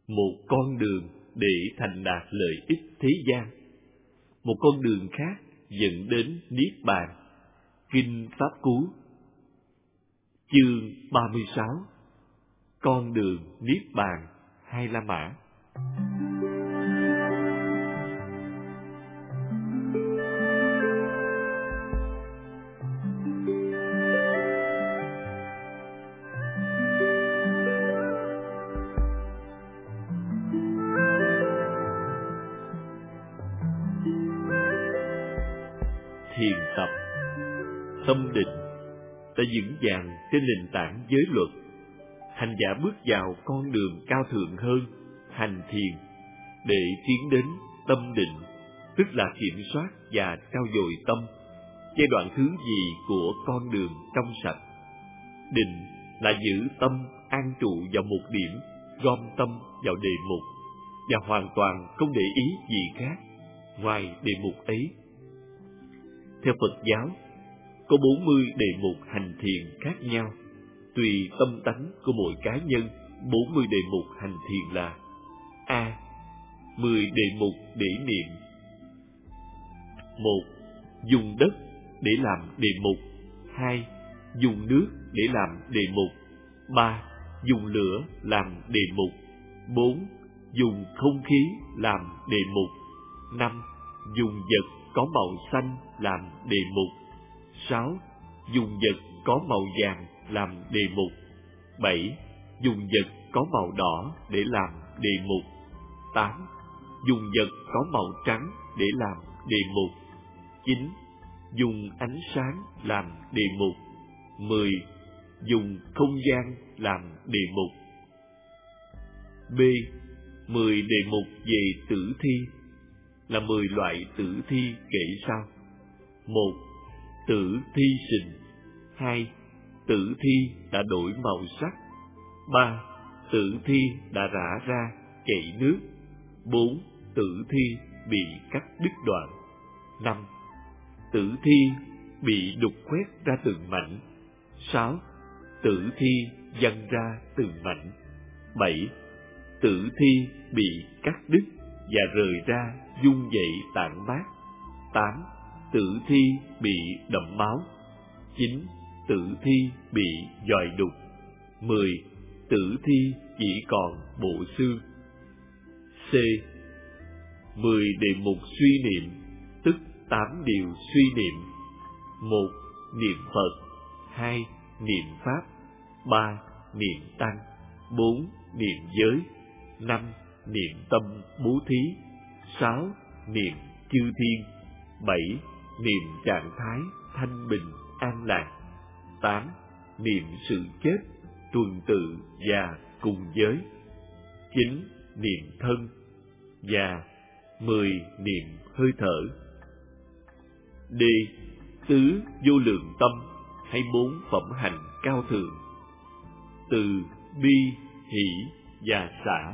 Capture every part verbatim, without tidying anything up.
một con đường để thành đạt lợi ích thế gian, một con đường khác dẫn đến niết bàn. Kinh Pháp Cú, chương ba mươi sáu, con đường niết bàn Hai La Mã. Thiền tập tâm định đã vững vàng trên nền tảng giới luật. Hành giả bước vào con đường cao thượng hơn, hành thiền, để tiến đến tâm định, tức là kiểm soát và trau dồi tâm, giai đoạn thứ gì của con đường trong sạch. Định là giữ tâm an trụ vào một điểm, gom tâm vào đề mục, và hoàn toàn không để ý gì khác ngoài đề mục ấy. Theo Phật giáo, có bốn mươi đề mục hành thiền khác nhau. Tùy tâm tánh của mỗi cá nhân, bốn mươi đề mục hành thiền là: A. mười đề mục để niệm. Một. Dùng đất để làm đề mục. Hai. Dùng nước để làm đề mục. Ba. Dùng lửa làm đề mục. Bốn. Dùng không khí làm đề mục. Năm. Dùng vật có màu xanh làm đề mục. Sáu. Dùng vật có màu vàng làm đề mục. Bảy. Dùng vật có màu đỏ để làm đề mục. Tám. Dùng vật có màu trắng để làm đề mục. Chín. Dùng ánh sáng làm đề mục. Mười. Dùng không gian làm đề mục. B. Mười đề mục về tử thi là mười loại tử thi kể sau: một. Tử thi sình. Hai. Tử thi đã đổi màu sắc. Ba. Tử thi đã rã ra chảy nước. Bốn. Tử thi bị cắt đứt đoạn. Năm. Tử thi bị đục khoét ra từng mảnh. Sáu. Tử thi văng ra từng mảnh. Bảy. Tử thi bị cắt đứt và rời ra vung dậy tản mát. Tám. Tử thi bị đẫm máu. Chín. Tử thi bị giòi đục. Mười. Tử thi chỉ còn bộ xương. C. Mười đề mục suy niệm, tức tám điều suy niệm. Một. Niệm Phật. Hai. Niệm Pháp. Ba. Niệm Tăng. Bốn. Niệm giới. Năm. Niệm tâm bố thí. Sáu. Niệm chư thiên. Bảy. Niệm trạng thái thanh bình an lạc. Tám. Niệm sự chết, tuần tự và cùng giới. Chín. Niệm thân. Và mười. Niệm hơi thở. D. Tứ vô lượng tâm hay bốn phẩm hành cao thượng: từ, bi, hỷ và xả.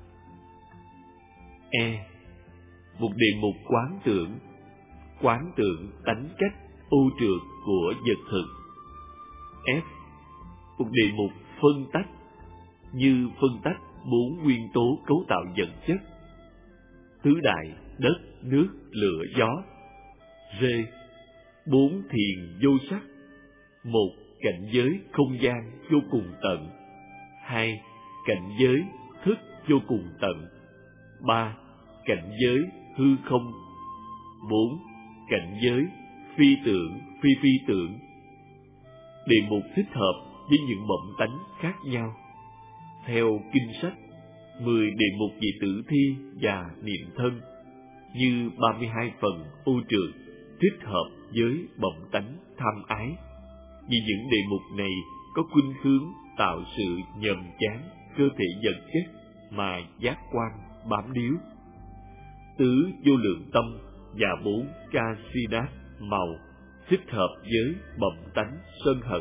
E. Một đề mục quán tưởng, quán tưởng tánh cách ô trượt của vật thực. F. Một đề mục phân tách, như phân tách bốn nguyên tố cấu tạo vật chất: tứ đại, đất, nước, lửa, gió. R. Bốn thiền vô sắc: một. Cảnh giới không gian vô cùng tận. Hai. Cảnh giới thức vô cùng tận. Ba. Cảnh giới hư không. Bốn. Cảnh giới phi tưởng, phi phi tưởng. Đề mục thích hợp với những mộng tánh khác nhau. Theo kinh sách, mười đề mục về tử thi và niệm thân, như ba mươi hai phần ô trượt, thích hợp với mộng tánh tham ái, vì những đề mục này có khuynh hướng tạo sự nhàm chán cơ thể vật chất mà giác quan bám níu. Tứ vô lượng tâm và bốn Kasidat màu thích hợp với mộng tánh sân hận.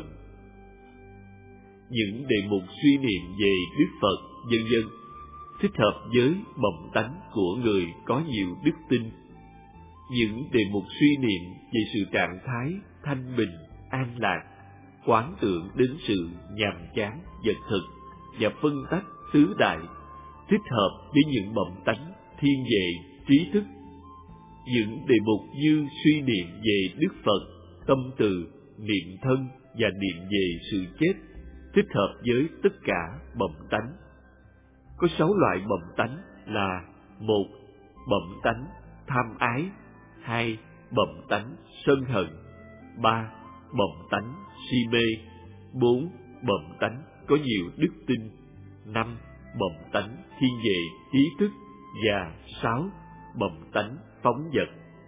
Những đề mục suy niệm về Đức Phật, vân vân thích hợp với mộng tánh của người có nhiều đức tin. Những đề mục suy niệm về sự trạng thái thanh bình, an lạc, quán tưởng đến sự nhàm chán vật thực và phân tách tứ đại thích hợp với những bẩm tánh thiên về trí thức. Những đề mục như suy niệm về Đức Phật, tâm từ, niệm thân và niệm về sự chết thích hợp với tất cả bẩm tánh. Có sáu loại bẩm tánh là: một, bẩm tánh tham ái; hai, bẩm tánh sân hận; ba, bẩm tánh si mê; bốn, bẩm tánh có nhiều đức tin; năm, bẩm tánh thiên về ý thức; và sáu, bẩm tánh phóng dật.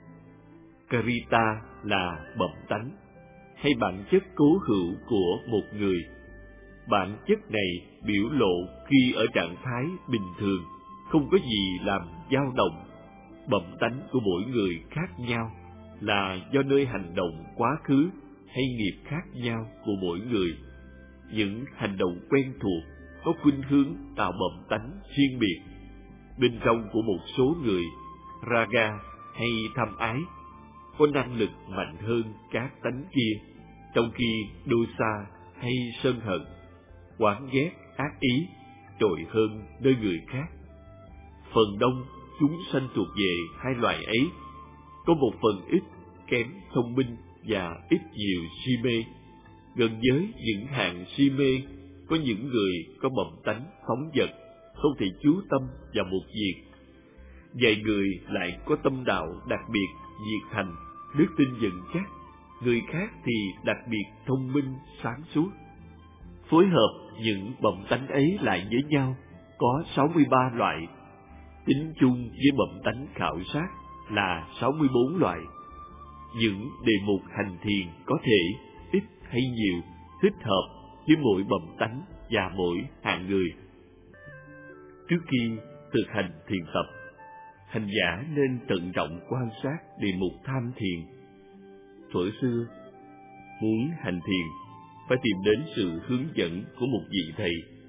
Karita là bẩm tánh hay bản chất cố hữu của một người. Bản chất này biểu lộ khi ở trạng thái bình thường, không có gì làm dao động. Bẩm tánh của mỗi người khác nhau, là do nơi hành động quá khứ hay nghiệp khác nhau của mỗi người. Những hành động quen thuộc có khuynh hướng tạo bẩm tánh riêng biệt. Bên trong của một số người, raga hay tham ái có năng lực mạnh hơn các tánh kia, trong khi dosa hay sân hận, oán ghét, ác ý trội hơn nơi người khác. Phần đông chúng sanh thuộc về hai loại ấy, có một phần ít kém thông minh và ít nhiều si mê. Gần với những hạng si mê, có những người có bẩm tánh phóng dật, không thể chú tâm vào một việc. Vài người lại có tâm đạo đặc biệt nhiệt thành, đức tin vững chắc. Người khác thì đặc biệt thông minh, sáng suốt. Phối hợp những bẩm tánh ấy lại với nhau có sáu mươi ba loại. Tính chung với bẩm tánh khảo sát là sáu mươi bốn loại. Những đề mục hành thiền có thể ít hay nhiều thích hợp với mỗi bẩm tánh và mỗi hạng người. Trước khi thực hành thiền tập, hành giả nên tận trọng quan sát đề mục tham thiền. Thuở xưa, muốn hành thiền phải tìm đến sự hướng dẫn của một vị thầy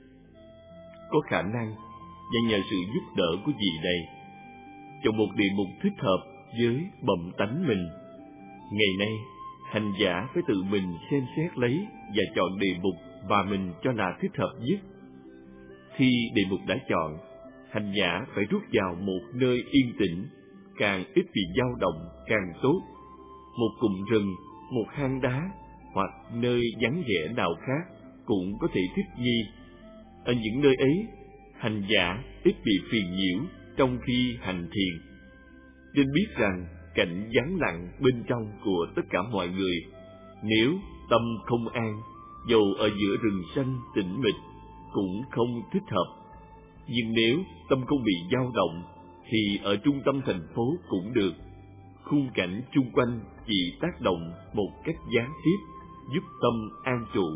có khả năng, và nhờ sự giúp đỡ của vị này, chọn một đề mục thích hợp với bẩm tánh mình. Ngày nay, hành giả phải tự mình xem xét lấy và chọn đề mục mà mình cho là thích hợp nhất. Khi đề mục đã chọn, hành giả phải rút vào một nơi yên tĩnh, càng ít bị dao động càng tốt. Một cụm rừng, một hang đá hoặc nơi vắng vẻ nào khác cũng có thể thích nghi. Ở những nơi ấy, hành giả ít bị phiền nhiễu trong khi hành thiền. Nên biết rằng cảnh vắng lặng bên trong của tất cả mọi người, nếu tâm không an, dầu ở giữa rừng xanh tĩnh mịch cũng không thích hợp. Nhưng nếu tâm không bị dao động, thì ở trung tâm thành phố cũng được. Khung cảnh chung quanh chỉ tác động một cách gián tiếp, giúp tâm an trụ.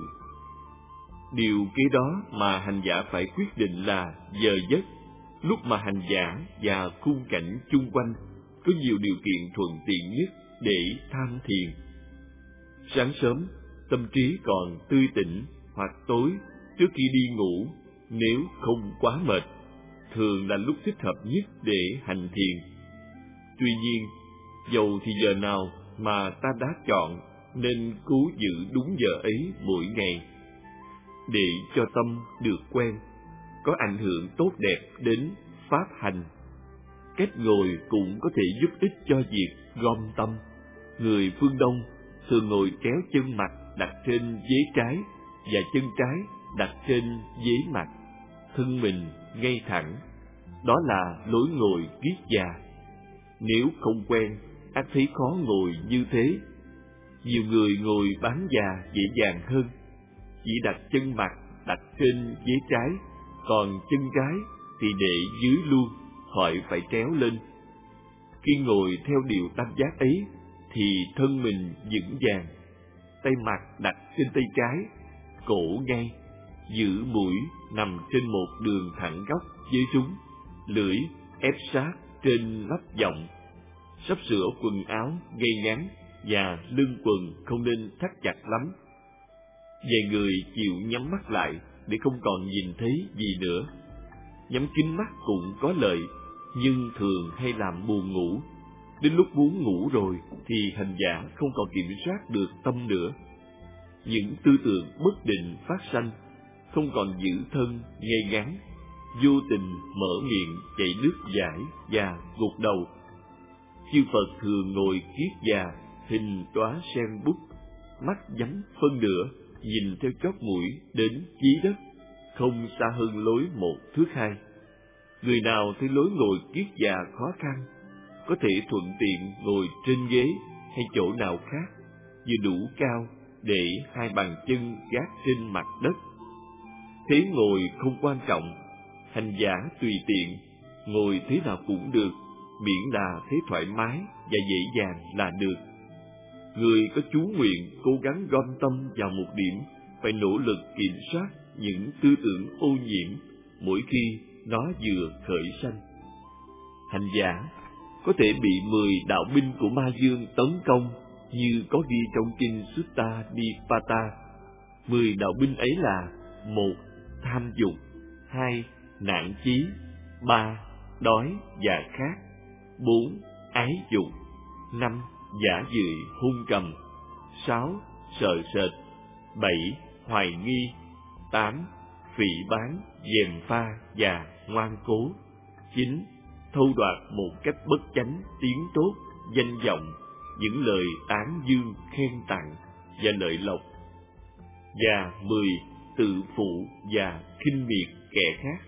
Điều kế đó mà hành giả phải quyết định là giờ giấc, lúc mà hành giả và khung cảnh chung quanh có nhiều điều kiện thuận tiện nhất để tham thiền. Sáng sớm, tâm trí còn tươi tỉnh, hoặc tối trước khi đi ngủ, nếu không quá mệt, thường là lúc thích hợp nhất để hành thiền. Tuy nhiên, dầu thì giờ nào mà ta đã chọn, nên cố giữ đúng giờ ấy mỗi ngày, để cho tâm được quen, có ảnh hưởng tốt đẹp đến pháp hành. Cách ngồi cũng có thể giúp ích cho việc gom tâm. Người phương Đông thường ngồi kéo chân mặt đặt trên vế trái và chân trái đặt trên vế mặt, thân mình ngay thẳng. Đó là lối ngồi kiết già. Nếu không quen, ắt thấy khó ngồi như thế. Nhiều người ngồi bán già dễ dàng hơn, chỉ đặt chân mặt đặt trên vế trái, còn chân trái thì để dưới luôn, khỏi phải tréo lên. Khi ngồi theo điều tam giác ấy, thì thân mình vững vàng, tay mặt đặt trên tay trái, cổ ngay, giữ mũi nằm trên một đường thẳng góc với súng, lưỡi ép sát trên lắp giọng. Sắp sửa quần áo ngay ngắn và lưng quần không nên thắt chặt lắm. Vài người chịu nhắm mắt lại để không còn nhìn thấy gì nữa. Nhắm kín mắt cũng có lợi, nhưng thường hay làm buồn ngủ. Đến lúc muốn ngủ rồi thì hành giả không còn kiểm soát được tâm nữa. Những tư tưởng bất định phát sanh, không còn giữ thân ngay ngắn. vô tình mở miệng chảy nước giải và gục đầu. Chư Phật thường ngồi kiết già, hình đóa sen bút, mắt nhắm phân nửa, nhìn theo chót mũi đến chí đất, không xa hơn lối một thước hai. Người nào thấy lối ngồi kiết già khó khăn, có thể thuận tiện ngồi trên ghế hay chỗ nào khác, vừa đủ cao để hai bàn chân gác trên mặt đất. Thế ngồi không quan trọng, hành giả tùy tiện, ngồi thế nào cũng được, miễn là thế thoải mái và dễ dàng là được. Người có chú nguyện cố gắng gom tâm vào một điểm, phải nỗ lực kiểm soát những tư tưởng ô nhiễm mỗi khi nó vừa khởi sanh. Hành giả có thể bị mười đạo binh của ma dương tấn công, như có ghi trong kinh Sutta Nipata. Mười đạo binh ấy là: một, tham dục; hai, nản chí; ba, đói và khát; bốn, ái dục; năm, giả dự hung cầm; sáu, sợ sệt; bảy, hoài nghi; tám, phỉ báng, gièm pha và ngoan cố; chín, thâu đoạt một cách bất chánh tiếng tốt, danh vọng, những lời tán dương khen tặng và lợi lộc; và mười, tự phụ và khinh miệt kẻ khác.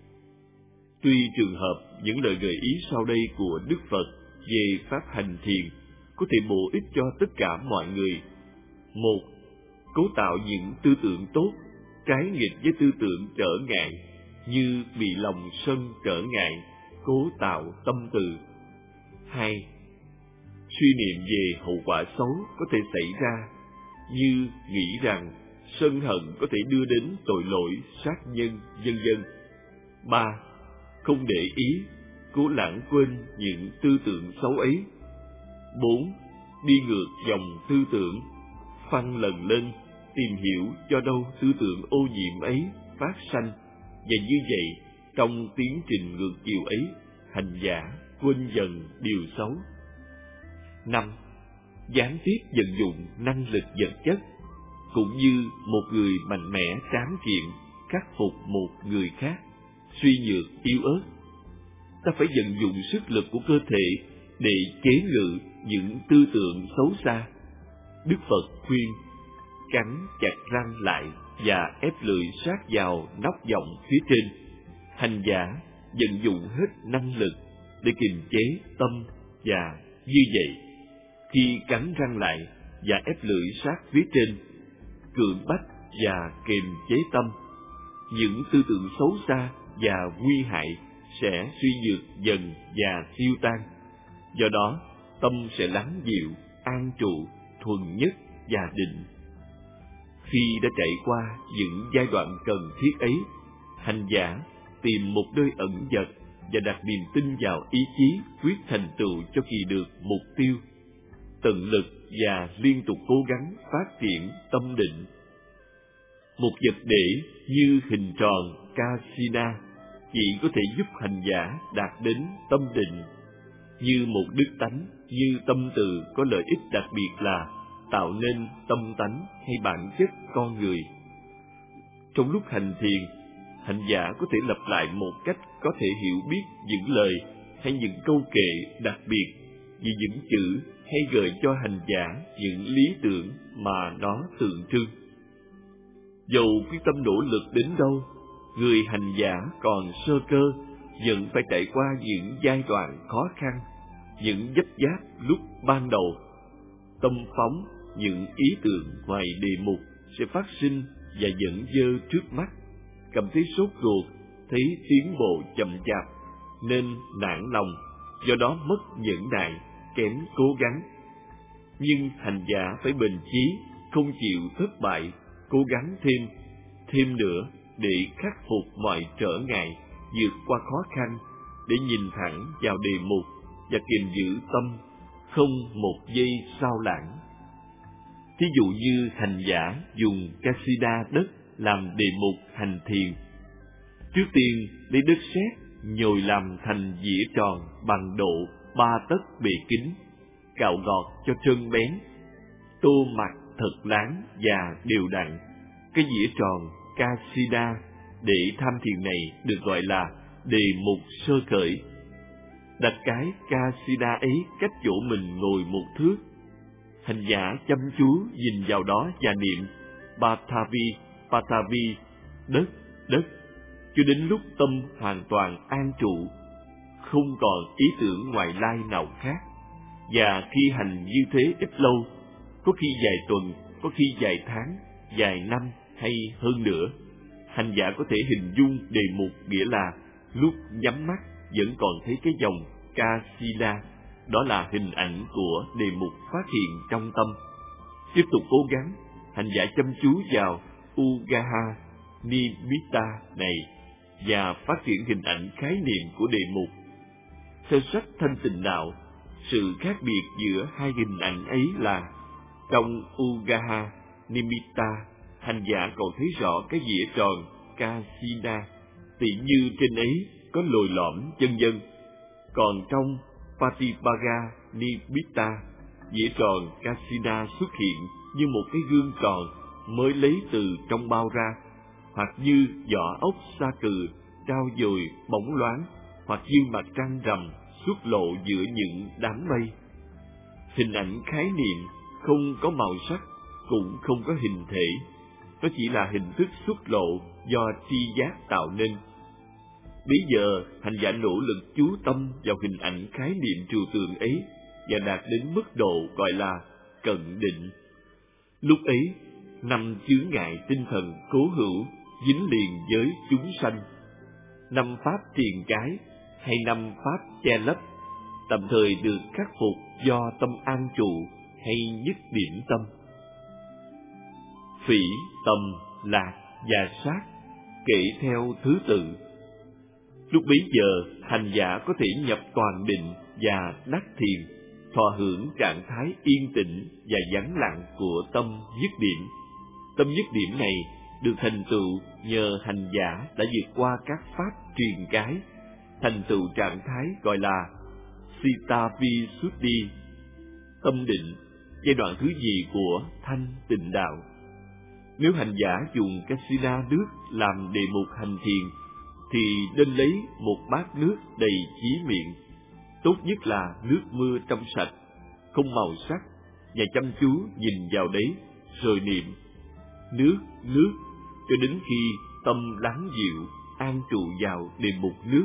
Tuy trường hợp những lời gợi ý sau đây của Đức Phật về pháp hành thiền có thể bổ ích cho tất cả mọi người. Một, cố tạo những tư tưởng tốt, trái nghịch với tư tưởng trở ngại, như bị lòng sân trở ngại, cố tạo tâm từ. Hai, suy niệm về hậu quả xấu có thể xảy ra, như nghĩ rằng sân hận có thể đưa đến tội lỗi, sát nhân, vân vân. Ba, không để ý, cố lãng quên những tư tưởng xấu ấy. Bốn, đi ngược dòng tư tưởng, phăng lần lên, tìm hiểu cho đâu tư tưởng ô nhiễm ấy phát sanh, và như vậy, trong tiến trình ngược chiều ấy, hành giả quên dần điều xấu. Năm, gián tiếp vận dụng năng lực vật chất, cũng như một người mạnh mẽ tráng kiện khắc phục một người khác suy nhược yếu ớt. Ta phải vận dụng sức lực của cơ thể để chế ngự những tư tưởng xấu xa. Đức Phật khuyên cắn chặt răng lại và ép lưỡi sát vào nóc giọng phía trên. Hành giả vận dụng hết năng lực để kiềm chế tâm, và như vậy, khi cắn răng lại và ép lưỡi sát phía trên, cưỡng bách và kiềm chế tâm, những tư tưởng xấu xa và nguy hại sẽ suy nhược dần và tiêu tan. Do đó, tâm sẽ lắng dịu, an trụ, thuần nhất và định. Khi đã trải qua những giai đoạn cần thiết ấy, hành giả tìm một nơi ẩn dật và đặt niềm tin vào ý chí quyết thành tựu cho kỳ được mục tiêu, tận lực và liên tục cố gắng phát triển tâm định. Một vật để như hình tròn Kasina chỉ có thể giúp hành giả đạt đến tâm định. Như một đức tánh, như tâm từ có lợi ích đặc biệt là tạo nên tâm tánh hay bản chất con người. Trong lúc hành thiền, hành giả có thể lặp lại một cách có thể hiểu biết những lời hay những câu kệ đặc biệt, vì những chữ hay gợi cho hành giả những lý tưởng mà nó tượng trưng. Dầu quyết tâm nỗ lực đến đâu, người hành giả còn sơ cơ vẫn phải trải qua những giai đoạn khó khăn, những vấp váp lúc ban đầu. Tâm phóng, những ý tưởng ngoài đề mục sẽ phát sinh và dẫn dơ trước mắt, cảm thấy sốt ruột, thấy tiến bộ chậm chạp, nên nản lòng, do đó mất nhẫn nại, kém cố gắng. Nhưng hành giả phải bền chí, không chịu thất bại, cố gắng thêm, thêm nữa để khắc phục mọi trở ngại, vượt qua khó khăn, để nhìn thẳng vào đề mục và kiềm giữ tâm, không một giây sao lãng. Thí dụ như hành giả dùng Kasina đất làm đề mục hành thiền. Trước tiên lấy đất sét nhồi làm thành dĩa tròn bằng độ ba tấc bề kính, cạo gọt cho trơn bén, tô mặt thật láng và đều đặn. Cái dĩa tròn Kasina để tham thiền này được gọi là đề mục sơ khởi. Đặt cái Kasina ấy cách chỗ mình ngồi một thước. Hành giả chăm chú nhìn vào đó và niệm Pathavi, Pathavi, đất, đất, cho đến lúc tâm hoàn toàn an trụ, không còn ý tưởng ngoại lai nào khác. Và khi hành như thế ít lâu, có khi vài tuần, có khi vài tháng, vài năm hay hơn nữa, hành giả có thể hình dung đề mục, nghĩa là lúc nhắm mắt vẫn còn thấy cái dòng Kasina, đó là hình ảnh của đề mục phát hiện trong tâm. Tiếp tục cố gắng, hành giả chăm chú vào Ugaha Nimitta này và phát triển hình ảnh khái niệm của đề mục. Theo sách Thanh Tịnh Đạo, sự khác biệt giữa hai hình ảnh ấy là trong Ugaha Nimitta, hành giả còn thấy rõ cái dĩa tròn Kasina, tỉ như trên ấy có lồi lõm vân vân. Còn trong Patipaga Nimitta, dĩa tròn Kasina xuất hiện như một cái gương tròn mới lấy từ trong bao ra, hoặc như vỏ ốc sa cừ trao dồi bóng loáng, hoặc như mặt trăng rằm xuất lộ giữa những đám mây. Hình ảnh khái niệm không có màu sắc, cũng không có hình thể, nó chỉ là hình thức xuất lộ do tri giác tạo nên. Bây giờ hành giả nỗ lực chú tâm vào hình ảnh khái niệm trừu tượng ấy và đạt đến mức độ gọi là cận định. Lúc ấy, năm chướng ngại tinh thần cố hữu dính liền với chúng sanh, năm pháp triền cái hay năm pháp che lấp, tạm thời được khắc phục do tâm an trụ hay nhất điểm tâm. Phỉ, tầm, lạc và sát kể theo thứ tự. Lúc bấy giờ, hành giả có thể nhập toàn định và đắc thiền, thọ hưởng trạng thái yên tĩnh và vắng lặng của tâm nhất điểm. Tâm nhất điểm này được thành tựu nhờ hành giả đã vượt qua các pháp truyền cái, thành tựu trạng thái gọi là Sitavisuddhi, tâm định, giai đoạn thứ nhì của thanh tịnh đạo. Nếu hành giả dùng Kasina nước làm đề mục hành thiền, thì nên lấy một bát nước đầy chí miệng, tốt nhất là nước mưa trong sạch, không màu sắc, và chăm chú nhìn vào đấy, rồi niệm nước, nước, cho đến khi tâm lắng dịu, an trụ vào đề mục nước.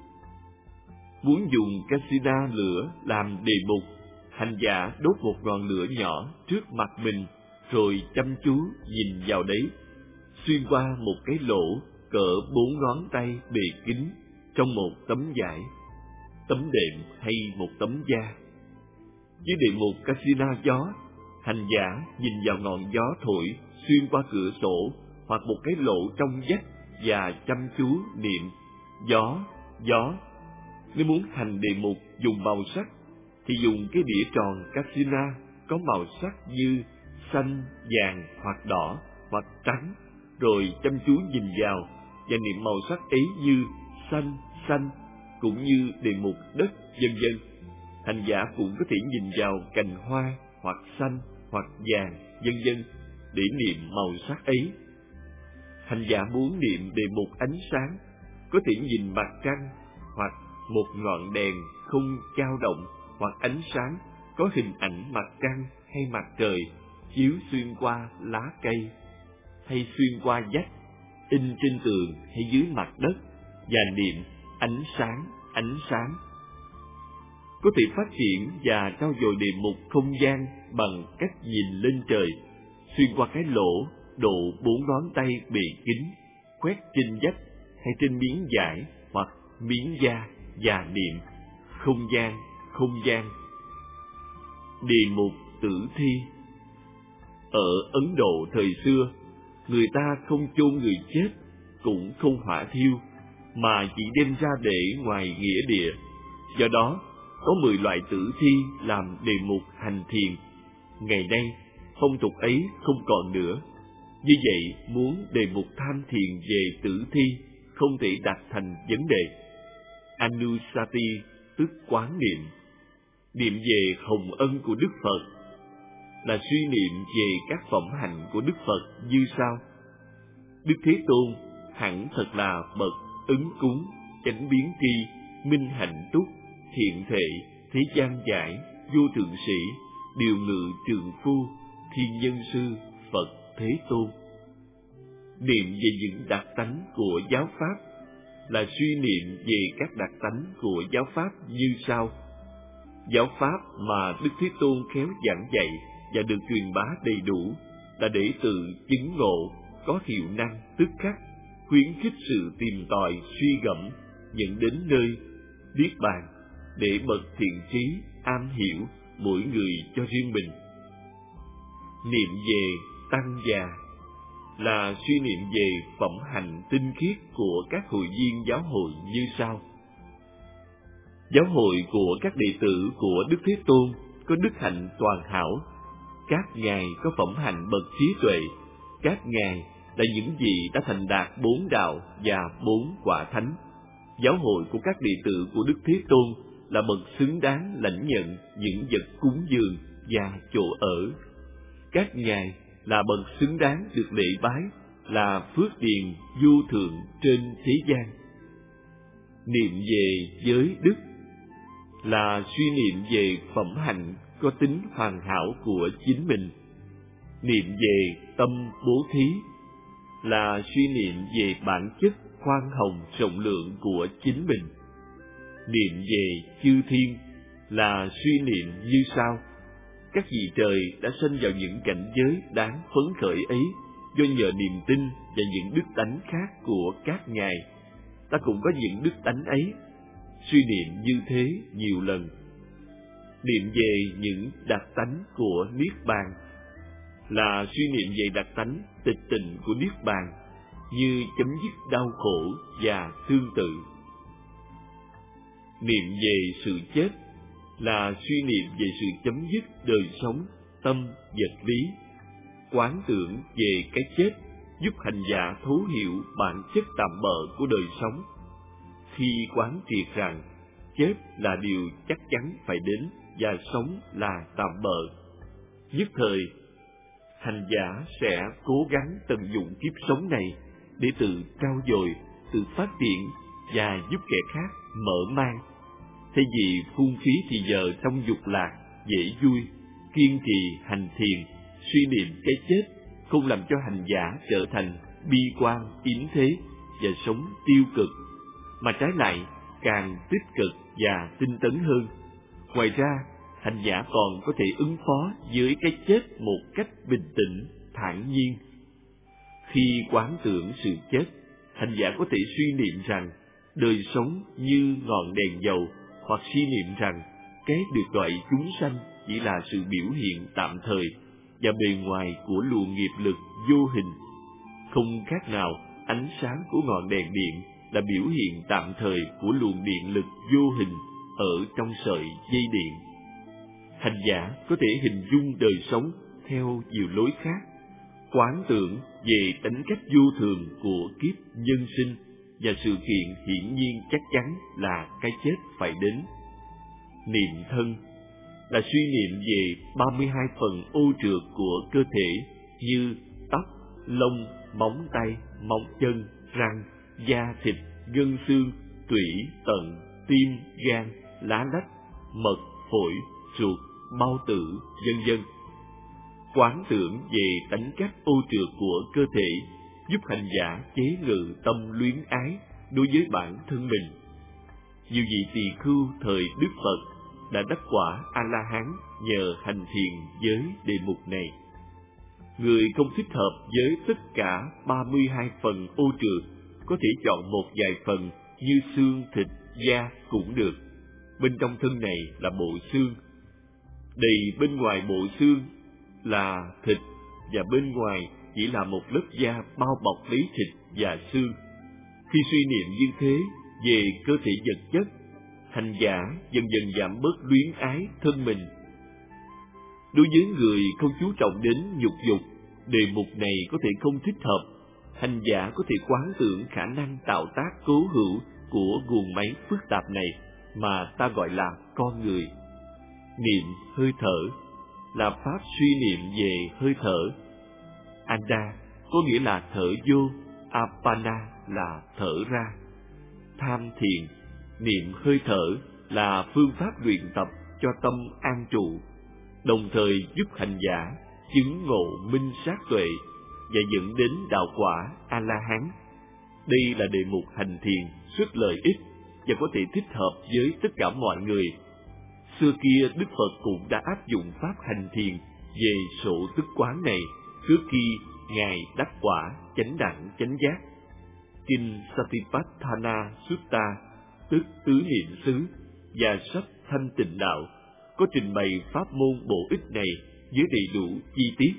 Muốn dùng Kasina lửa làm đề mục, hành giả đốt một ngọn lửa nhỏ trước mặt mình, rồi chăm chú nhìn vào đấy, xuyên qua một cái lỗ cỡ bốn ngón tay bề kính trong một tấm vải, tấm đệm hay một tấm da. Với đề mục Kasina gió, hành giả nhìn vào ngọn gió thổi xuyên qua cửa sổ hoặc một cái lỗ trong vách và chăm chú niệm gió, gió. Nếu muốn hành đề mục dùng màu sắc, thì dùng cái đĩa tròn Kasina có màu sắc như xanh, vàng hoặc đỏ hoặc trắng, rồi chăm chú nhìn vào và niệm màu sắc ấy như xanh, xanh, cũng như đề mục đất, vân vân. Hành giả cũng có thể nhìn vào cành hoa hoặc xanh hoặc vàng, vân vân để niệm màu sắc ấy. Hành giả muốn niệm đề mục ánh sáng, có thể nhìn mặt trăng hoặc một ngọn đèn không dao động, hoặc ánh sáng có hình ảnh mặt trăng hay mặt trời chiếu xuyên qua lá cây, hay xuyên qua vách, in trên tường hay dưới mặt đất, và niệm ánh sáng, ánh sáng. Có thể phát triển và trau dồi đề mục không gian bằng cách nhìn lên trời, xuyên qua cái lỗ độ bốn ngón tay bề kính, quét trên vách hay trên miếng vải hoặc miếng da và niệm không gian, không gian. Đề mục tử thi. Ở Ấn Độ thời xưa, người ta không chôn người chết, cũng không hỏa thiêu, mà chỉ đem ra để ngoài nghĩa địa. Do đó, có mười loại tử thi làm đề mục hành thiền. Ngày nay, phong tục ấy không còn nữa. Như vậy, muốn đề mục tham thiền về tử thi không thể đặt thành vấn đề. Anusati tức quán niệm. Niệm về hồng ân của Đức Phật là suy niệm về các phẩm hạnh của Đức Phật như sau. Đức Thế Tôn hẳn thật là bậc ứng cúng, chánh biến tri, minh hạnh túc, thiện thệ, thế gian giải, vô thượng sĩ, điều ngự trượng phu, thiên nhân sư, Phật Thế Tôn. Niệm về những đặc tánh của giáo pháp là suy niệm về các đặc tánh của giáo pháp như sau. Giáo pháp mà Đức Thế Tôn khéo giảng dạy và được truyền bá đầy đủ là để tự chứng ngộ, có hiệu năng tức khắc, khuyến khích sự tìm tòi suy gẫm, dẫn đến nơi niết bàn, để bậc thiện trí am hiểu mỗi người cho riêng mình. Niệm về tăng già là suy niệm về phẩm hạnh tinh khiết của các hội viên giáo hội như sau. Giáo hội của các đệ tử của Đức Thế Tôn có đức hạnh toàn hảo. Các ngài có phẩm hạnh bậc trí tuệ. Các ngài là những vị đã thành đạt bốn đạo và bốn quả thánh. Giáo hội của các đệ tử của Đức Thế Tôn là bậc xứng đáng lãnh nhận những vật cúng dường và chỗ ở. Các ngài là bậc xứng đáng được lễ bái, là phước điền vô thượng trên thế gian. Niệm về giới đức là suy niệm về phẩm hạnh có tính hoàn hảo của chính mình. Niệm về tâm bố thí là suy niệm về bản chất khoan hồng rộng lượng của chính mình. Niệm về chư thiên là suy niệm như sau. Các vị trời đã sinh vào những cảnh giới đáng phấn khởi ấy do nhờ niềm tin và những đức tánh khác của các ngài. Ta cũng có những đức tánh ấy. Suy niệm như thế nhiều lần. Niệm về những đặc tánh của Niết Bàn là suy niệm về đặc tánh tịch tịnh của Niết Bàn, như chấm dứt đau khổ và tương tự. Niệm về sự chết là suy niệm về sự chấm dứt đời sống tâm vật lý. Quán tưởng về cái chết giúp hành giả thấu hiểu bản chất tạm bợ của đời sống. Khi quán triệt rằng chết là điều chắc chắn phải đến và sống là tạm bợ, nhất thời hành giả sẽ cố gắng tận dụng kiếp sống này để tự trau dồi, tự phát triển và giúp kẻ khác mở mang. Thay vì phung phí thì giờ trong dục lạc, dễ vui, kiên trì hành thiền, suy niệm cái chết không làm cho hành giả trở thành bi quan, yếm thế và sống tiêu cực, mà trái lại càng tích cực và tinh tấn hơn. Ngoài ra, hành giả còn có thể ứng phó với cái chết một cách bình tĩnh, thản nhiên. Khi quán tưởng sự chết, hành giả có thể suy niệm rằng đời sống như ngọn đèn dầu, hoặc suy niệm rằng cái được gọi chúng sanh chỉ là sự biểu hiện tạm thời và bề ngoài của luồng nghiệp lực vô hình. Không khác nào ánh sáng của ngọn đèn điện là biểu hiện tạm thời của luồng điện lực vô hình ở trong sợi dây điện. Hành giả có thể hình dung đời sống theo nhiều lối khác, quán tưởng về tính cách vô thường của kiếp nhân sinh và sự kiện hiển nhiên chắc chắn là cái chết phải đến. Niệm thân là suy niệm về ba mươi hai phần ô trượt của cơ thể như tóc, lông, móng tay, móng chân, răng, da thịt, gân xương, tủy, tận, tim, gan, lá lách, mật, phổi, ruột, bao tử, vân vân. Quán tưởng về tánh cách ô trượt của cơ thể giúp hành giả chế ngự tâm luyến ái đối với bản thân mình. Nhiều vị tỳ khưu thời Đức Phật đã đắc quả A-la-hán nhờ hành thiền với đề mục này. Người không thích hợp với tất cả ba mươi hai phần ô trượt có thể chọn một vài phần như xương, thịt, da cũng được. Bên trong thân này là bộ xương, đầy bên ngoài bộ xương là thịt, và bên ngoài chỉ là một lớp da bao bọc lấy thịt và xương. Khi suy niệm như thế về cơ thể vật chất, hành giả dần dần giảm bớt luyến ái thân mình. Đối với người không chú trọng đến nhục dục, đề mục này có thể không thích hợp. Hành giả có thể quán tưởng khả năng tạo tác cố hữu của guồng máy phức tạp này mà ta gọi là con người. Niệm hơi thở là pháp suy niệm về hơi thở. Anda có nghĩa là thở vô, Apana là thở ra. Tham thiền, niệm hơi thở là phương pháp luyện tập cho tâm an trụ, đồng thời giúp hành giả chứng ngộ minh sát tuệ và dẫn đến đạo quả A-la-hán. Đây là đề mục hành thiền rất lợi ích và có thể thích hợp với tất cả mọi người. Xưa kia Đức Phật cũng đã áp dụng pháp hành thiền về sổ tức quán này trước khi Ngài đắc quả chánh đẳng chánh giác. Kinh Satipatthana Sutta, tức Tứ Niệm xứ, và sách Thanh Tịnh Đạo có trình bày pháp môn bổ ích này với đầy đủ chi tiết.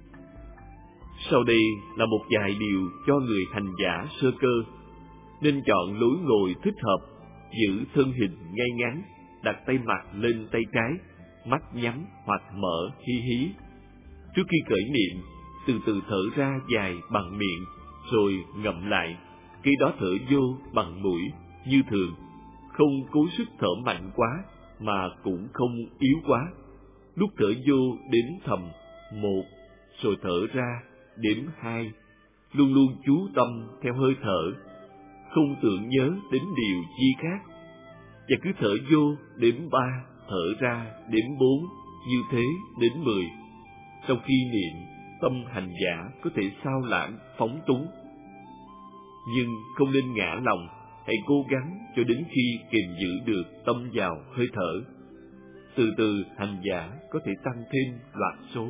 Sau đây là một vài điều cho người hành giả sơ cơ. Nên chọn lối ngồi thích hợp, giữ thân hình ngay ngắn, đặt tay mặt lên tay trái, mắt nhắm hoặc mở hí hí. Trước khi khởi niệm, từ từ thở ra dài bằng miệng, rồi ngậm lại, khi đó thở vô bằng mũi như thường, không cố sức thở mạnh quá mà cũng không yếu quá. Lúc thở vô đếm thầm một, rồi thở ra đếm hai, luôn luôn chú tâm theo hơi thở, không tưởng nhớ đến điều chi khác. Và cứ thở vô đếm ba, thở ra đếm bốn, như thế đến mười. Sau khi niệm, tâm hành giả có thể sao lãng phóng túng, nhưng không nên ngã lòng. Hãy cố gắng cho đến khi kiềm giữ được tâm vào hơi thở. Từ từ hành giả có thể tăng thêm loạt số,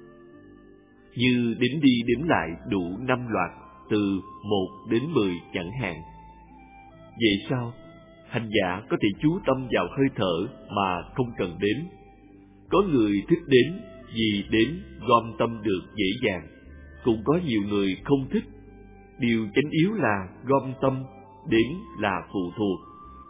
như đếm đi đếm lại đủ năm loạt, từ một đến mười chẳng hạn. Vậy sao? Hành giả có thể chú tâm vào hơi thở mà không cần đếm. Có người thích đếm vì đếm gom tâm được dễ dàng, cũng có nhiều người không thích. Điều chánh yếu là gom tâm, đếm là phụ thuộc.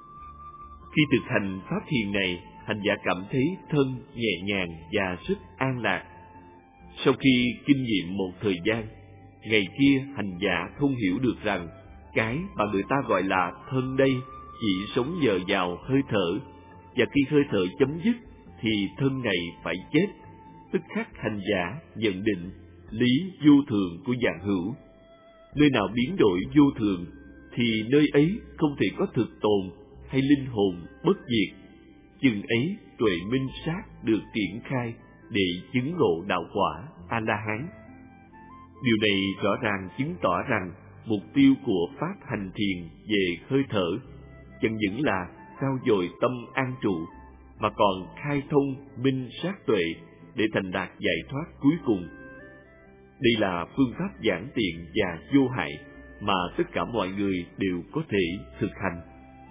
Khi thực hành pháp thiền này, hành giả cảm thấy thân nhẹ nhàng và rất an lạc. Sau khi kinh nghiệm một thời gian, ngày kia hành giả thông hiểu được rằng cái mà người ta gọi là thân đây chỉ sống nhờ vào hơi thở, và khi hơi thở chấm dứt thì thân này phải chết. Tức khắc hành giả nhận định lý vô thường của vạn hữu. Nơi nào biến đổi vô thường thì nơi ấy không thể có thực tồn hay linh hồn bất diệt. Chừng ấy tuệ minh sát được triển khai để chứng ngộ đạo quả A-la-hán. Điều này rõ ràng chứng tỏ rằng mục tiêu của pháp hành thiền về hơi thở chẳng những là trau dồi tâm an trụ, mà còn khai thông minh sát tuệ để thành đạt giải thoát cuối cùng. Đây là phương pháp giản tiện và vô hại mà tất cả mọi người đều có thể thực hành.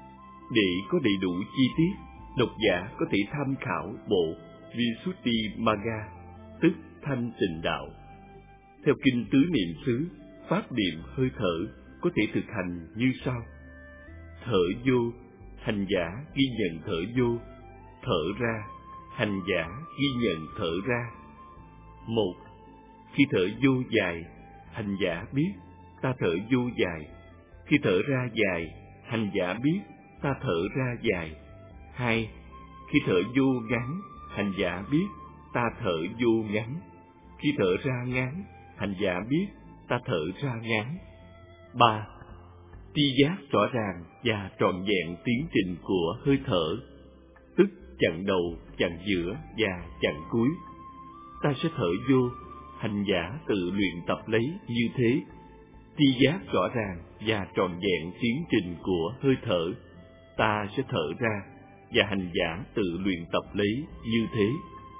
Để có đầy đủ chi tiết, độc giả có thể tham khảo bộ Visuddhimagga, tức Thanh Tịnh Đạo. Theo kinh Tứ Niệm xứ, pháp niệm hơi thở có thể thực hành như sau: thở vô, hành giả ghi nhận thở vô; thở ra, hành giả ghi nhận thở ra. Một, khi thở vô dài, hành giả biết ta thở vô dài; khi thở ra dài, hành giả biết ta thở ra dài. Hai, khi thở vô ngắn, hành giả biết ta thở vô ngắn; khi thở ra ngắn, hành giả biết ta thở ra ngắn. Ba, tri giác rõ ràng và trọn vẹn tiến trình của hơi thở, tức chặng đầu, chặng giữa và chặng cuối. Ta sẽ thở vô, hành giả tự luyện tập lấy như thế. Tri giác rõ ràng và trọn vẹn tiến trình của hơi thở, ta sẽ thở ra, và hành giả tự luyện tập lấy như thế.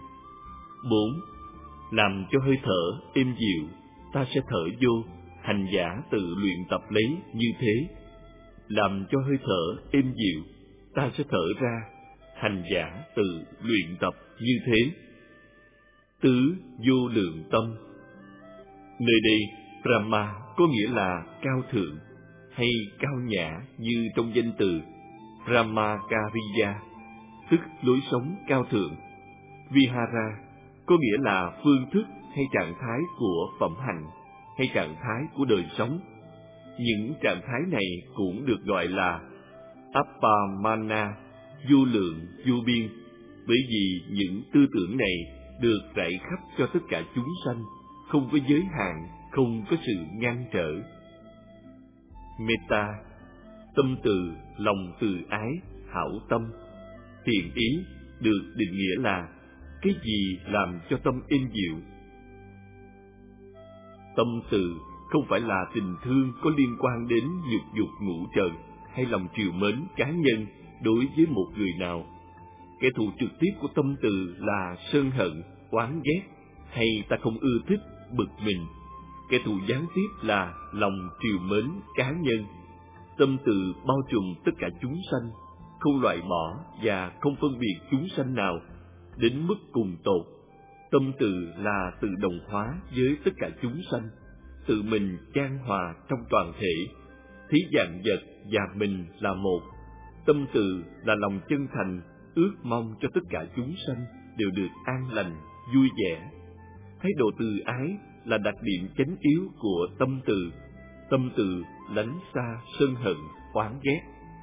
Bốn, làm cho hơi thở êm dịu, ta sẽ thở vô, hành giả tự luyện tập lấy như thế. Làm cho hơi thở êm dịu, ta sẽ thở ra, hành giả tự luyện tập như thế. Tứ vô lượng tâm. Nơi đây, Brahma có nghĩa là cao thượng hay cao nhã như trong danh từ Brahmacariya, tức lối sống cao thượng. Vihara có nghĩa là phương thức hay trạng thái của phẩm hạnh hay trạng thái của đời sống. Những trạng thái này cũng được gọi là Appamana, vô lượng vô biên, bởi vì những tư tưởng này được rải khắp cho tất cả chúng sanh, không có giới hạn, không có sự ngăn trở. Metta, tâm từ, lòng từ ái, hảo tâm. Thiện ý được định nghĩa là cái gì làm cho tâm êm dịu. Tâm từ không phải là tình thương có liên quan đến nhục dục ngũ trần hay lòng trìu mến cá nhân đối với một người nào. Kẻ thù trực tiếp của tâm từ là sân hận, oán ghét, hay ta không ưa thích, bực mình. Kẻ thù gián tiếp là lòng trìu mến cá nhân. Tâm từ bao trùm tất cả chúng sanh, không loại bỏ và không phân biệt chúng sanh nào đến mức cùng tột. Tâm từ là tự đồng hóa với tất cả chúng sanh, tự mình chan hòa trong toàn thể, thí vạn vật và mình là một. Tâm từ là lòng chân thành, ước mong cho tất cả chúng sanh đều được an lành, vui vẻ. Thái độ từ ái là đặc điểm chánh yếu của tâm từ. Tâm từ lánh xa sân hận, oán ghét.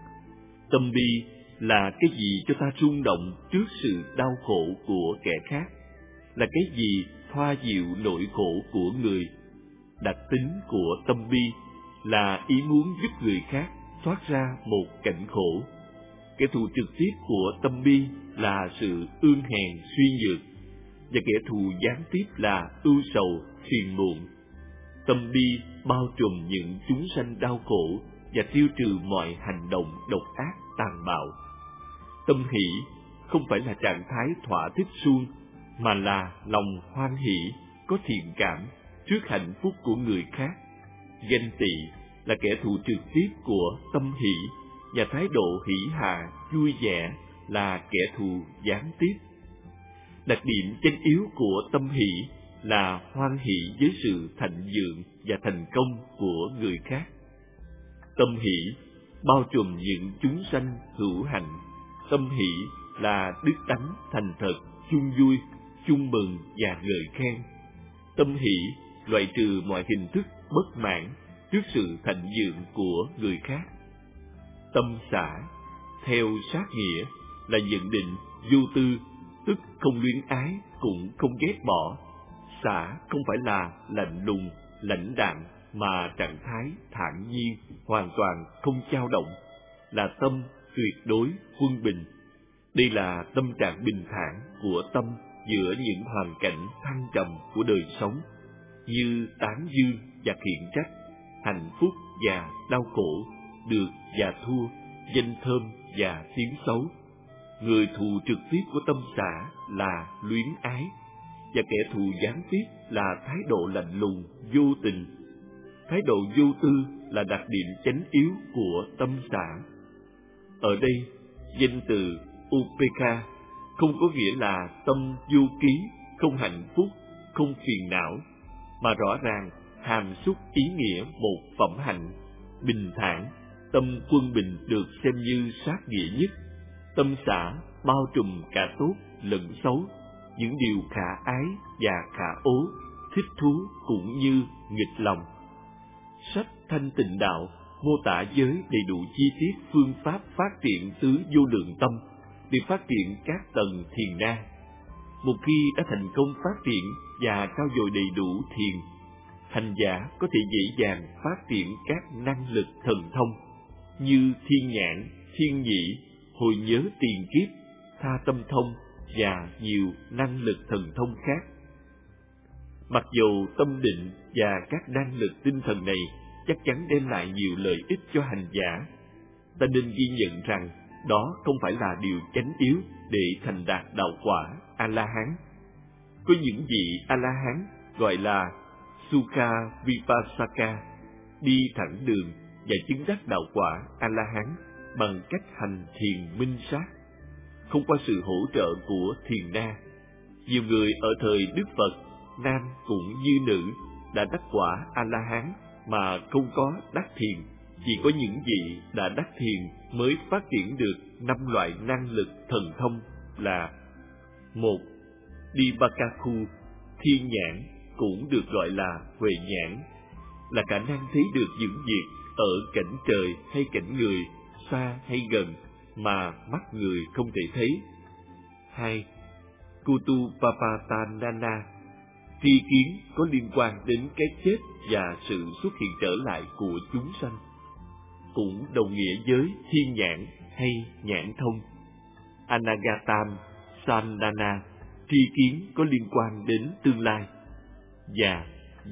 Tâm bi là cái gì cho ta rung động trước sự đau khổ của kẻ khác, là cái gì thoa dịu nỗi khổ của người. Đặc tính của tâm bi là ý muốn giúp người khác thoát ra một cảnh khổ. Kẻ thù trực tiếp của tâm bi là sự ương hèn suy nhược, và kẻ thù gián tiếp là ưu sầu, phiền muộn. Tâm bi bao trùm những chúng sanh đau khổ và tiêu trừ mọi hành động độc ác tàn bạo. Tâm hỷ không phải là trạng thái thỏa thích suông, mà là lòng hoan hỷ, có thiện cảm trước hạnh phúc của người khác. Ganh tị là kẻ thù trực tiếp của tâm hỷ, và thái độ hỷ hạ, vui vẻ là kẻ thù gián tiếp. Đặc điểm chánh yếu của tâm hỷ là hoan hỷ với sự thạnh vượng và thành công của người khác. Tâm hỷ bao trùm những chúng sanh hữu hạnh. Tâm hỷ là đức tánh thành thật, chung vui, chung mừng và ngợi khen. Tâm hỷ loại trừ mọi hình thức bất mãn trước sự thạnh vượng của người khác. Tâm xả theo sát nghĩa là nhận định vô tư, tức không luyến ái cũng không ghét bỏ. Xả không phải là lạnh lùng, lãnh đạm, mà trạng thái thản nhiên, hoàn toàn không dao động, là tâm tuyệt đối quân bình. Đây là tâm trạng bình thản của tâm giữa những hoàn cảnh thăng trầm của đời sống, như tán dương và khiển trách, hạnh phúc và đau khổ, được và thua, danh thơm và tiếng xấu. Người thù trực tiếp của tâm xả là luyến ái, và kẻ thù gián tiếp là thái độ lạnh lùng, vô tình. Thái độ vô tư là đặc điểm chánh yếu của tâm xả. Ở đây, danh từ upeka không có nghĩa là tâm vô ký, không hạnh phúc, không phiền não, mà rõ ràng hàm xúc ý nghĩa một phẩm hạnh, bình thản. Tâm quân bình được xem như sát nghĩa nhất. Tâm xả bao trùm cả tốt lẫn xấu, những điều khả ái và khả ố, thích thú cũng như nghịch lòng. Sách Thanh Tịnh Đạo mô tả giới đầy đủ chi tiết phương pháp phát triển tứ vô lượng tâm để phát triển các tầng thiền na. Một khi đã thành công phát triển và trau dồi đầy đủ thiền, hành giả có thể dễ dàng phát triển các năng lực thần thông như thiên nhãn, thiên nhĩ, hồi nhớ tiền kiếp, tha tâm thông và nhiều năng lực thần thông khác. Mặc dù tâm định và các năng lực tinh thần này chắc chắn đem lại nhiều lợi ích cho hành giả, ta nên ghi nhận rằng đó không phải là điều chánh yếu để thành đạt đạo quả A-la-hán. Có những vị A-la-hán gọi là Sukha Vipassaka, đi thẳng đường và chứng đắc đạo quả A-la-hán bằng cách hành thiền minh sát, không qua sự hỗ trợ của thiền na. Nhiều người ở thời Đức Phật, nam cũng như nữ, đã đắc quả A-la-hán mà không có đắc thiền. Chỉ có những vị đã đắc thiền mới phát triển được năm loại năng lực thần thông là: một, Dibakakhu, thiên nhãn, cũng được gọi là huệ nhãn, là khả năng thấy được những việc ở cảnh trời hay cảnh người, xa hay gần, mà mắt người không thể thấy. Hai, Kutupapatanana, tri kiến có liên quan đến cái chết và sự xuất hiện trở lại của chúng sanh. cũng đồng nghĩa với thiên nhãn hay nhãn thông. Anagatam Sandana, tri kiến có liên quan đến tương lai. Và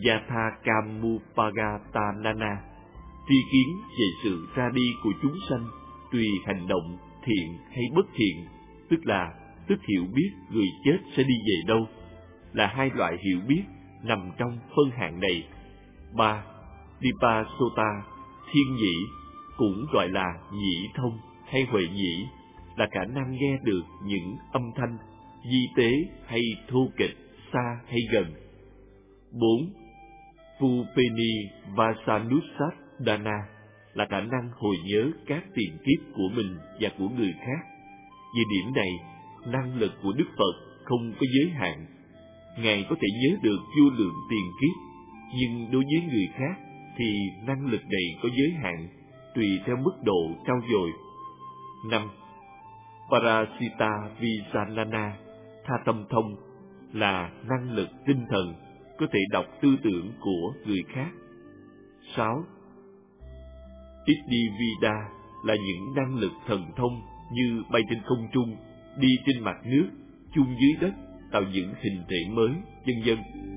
Yathakammupagathanana, tri kiến về sự ra đi của chúng sanh tùy hành động thiện hay bất thiện, tức là tức hiểu biết người chết sẽ đi về đâu, là hai loại hiểu biết nằm trong phân hạng này. Ba. Vipasota, thiên nhĩ, cũng gọi là nhĩ thông hay huệ nhĩ, là khả năng nghe được những âm thanh di tế hay thô kịch, xa hay gần. Bốn. Pupeni Vasanusadana, là khả năng hồi nhớ các tiền kiếp của mình và của người khác. Về điểm này, năng lực của Đức Phật không có giới hạn. Ngài có thể nhớ được vô lượng tiền kiếp, nhưng đối với người khác thì năng lực này có giới hạn, tùy theo mức độ trau dồi. Năm. Parasita Visanana, tha tâm thông, là năng lực tinh thần, có thể đọc tư tưởng của người khác. Sáu. Iddhivida là những năng lực thần thông như bay trên không trung, đi trên mặt nước, chung dưới đất, tạo những hình thể mới, vân vân.